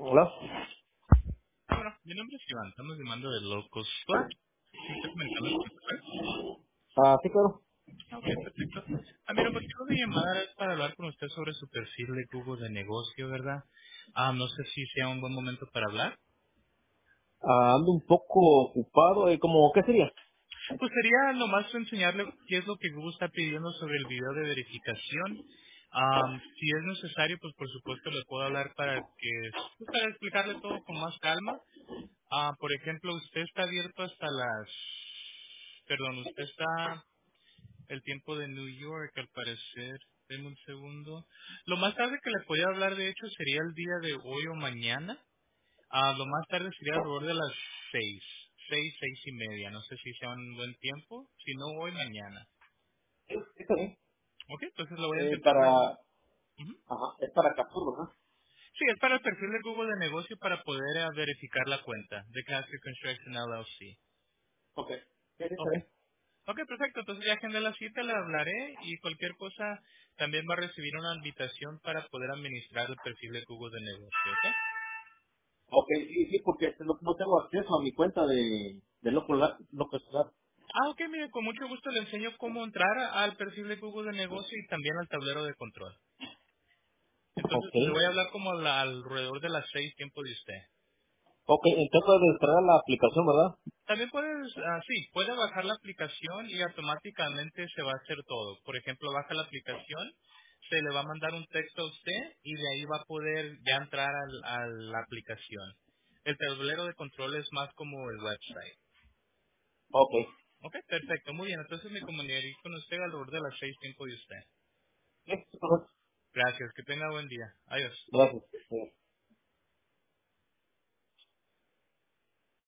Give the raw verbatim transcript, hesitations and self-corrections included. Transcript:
Hola. Bueno, mi nombre es Iván, estamos llamando de Local Store. Sí, está comentando con usted. Ah, sí, claro. Ah, ok, perfecto. Ah, mira, el motivo de llamada es para hablar con usted sobre su perfil de Google de negocio, ¿verdad? Ah, no sé si sea un buen momento para hablar. Ah, ando un poco ocupado. Eh, ¿cómo qué sería? Pues sería nomás enseñarle qué es lo que Google está pidiendo sobre el video de verificación. Am, si es necesario, pues por supuesto le puedo hablar para que pues, para explicarle todo con más calma. Ah, por ejemplo, usted está abierto hasta las, perdón, usted está el tiempo de New York, al parecer. Denme un segundo. Lo más tarde que le podía hablar, de hecho, sería el día de hoy o mañana. Ah, lo más tarde sería alrededor de las seis. Seis, seis y media. No sé si sea un buen tiempo. Si no, hoy, mañana. Sí, está bien. Ok, entonces lo voy a Eh, intentar. para, Ujú. ajá, es para Captur, ¿verdad? Sí, es para el perfil de Google de negocio para poder eh, verificar la cuenta de Castle Construction L L C. Ok. Sí, sí, está Ok. bien. Ok, perfecto. Entonces ya agendé la cita, le hablaré y cualquier cosa también va a recibir una invitación para poder administrar el perfil de Google de negocio, ¿ok? Ok, sí, sí, porque este, no, no tengo acceso a mi cuenta de, de Local Local Store. Ah, ok, mire, con mucho gusto le enseño cómo entrar a- al perfil de Google de negocio y también al tablero de control. Entonces Ok. le voy a hablar como a la- alrededor de las seis tiempo de usted. Ok, entonces puedo descargar la aplicación, ¿verdad? También puedes, ah, sí, puede bajar la aplicación y automáticamente se va a hacer todo. Por ejemplo, baja la aplicación, se le va a mandar un texto a usted y de ahí va a poder ya entrar al- a la aplicación. El tablero de control es más como el website. Ok. Ok, perfecto, muy bien. Entonces me comunicaré con usted alrededor de las seis tiempo de usted. Sí, sí, correcto. Gracias, que tenga buen día. Adiós. Gracias. Sí.